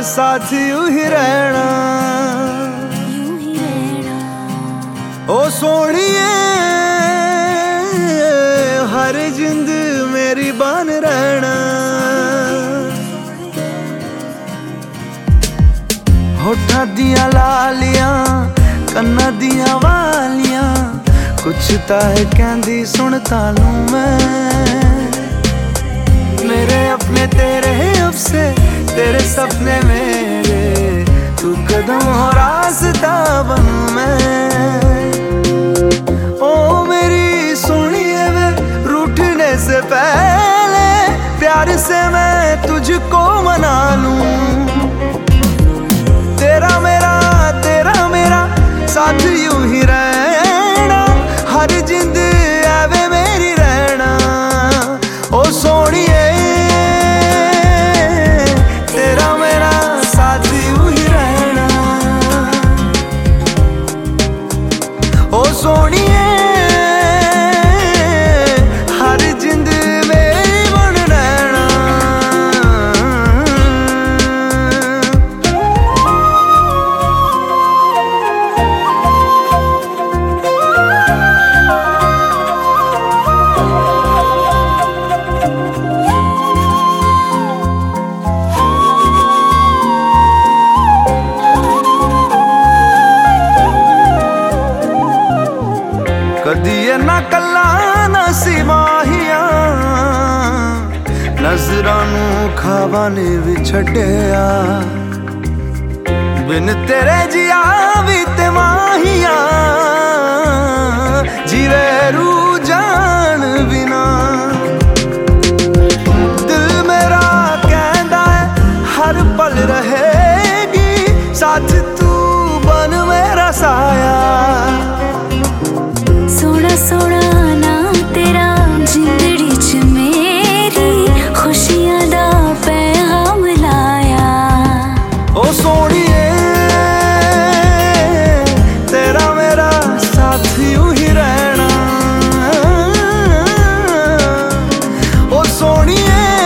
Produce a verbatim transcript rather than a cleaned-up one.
साथ यूं ही रहना, यूं ही रहना। ओ सोनिए हर जिंद मेरी बन रहना। होठा दिया लालियां कन्ना दिया वालियां, कुछ ता है कहंदी सुनता लूं मैं। मेरे अपने तेरे अफसे, तेरे सपने मेरे, तू कदम हो रास्ता बनूं मैं। ओ मेरी सोनिए वे रूठने से पहले प्यार से मैं तुझको मना लूं। तेरा मेरा तेरा मेरा साथ यूं ही रहना, हर जिंद आवे मेरी रहना। ओ सोनिए तेरा मेरा साथ यूं ही रहना, ओ सोनिए हर जिंद मेरी बन रहना। कदी ना कला ना सिमाहिया, नजरां नू खावा ने भी छड्डिया। बिन तेरे जिया भी ते माहिया, जीवे रू जान बिना। दिल मेरा कहंदा है हर पल रहेगी साथ, तू बन मेरा साया। सोना सोना नाम तेरा जिंदड़ी च मेरी, खुशियां दा पैगाम लाया। ओ सोनिए तेरा मेरा साथ यूं ही रहना, ओ सोनिए